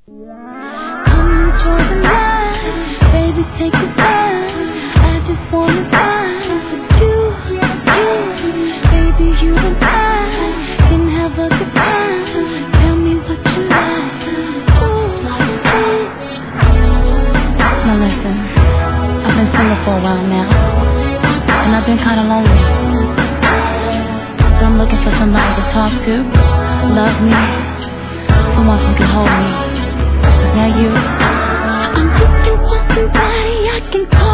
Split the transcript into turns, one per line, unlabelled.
Come enjoy the night, baby, take your time. I just wanna vibe with you. Baby, you and I can have a good time. Tell me what you like. Now listen, I've been single for a while now, and I've been kinda lonely. So I'm looking for somebody to talk to, love me, someone who can hold me. Now you, I'm looking for somebody I can call.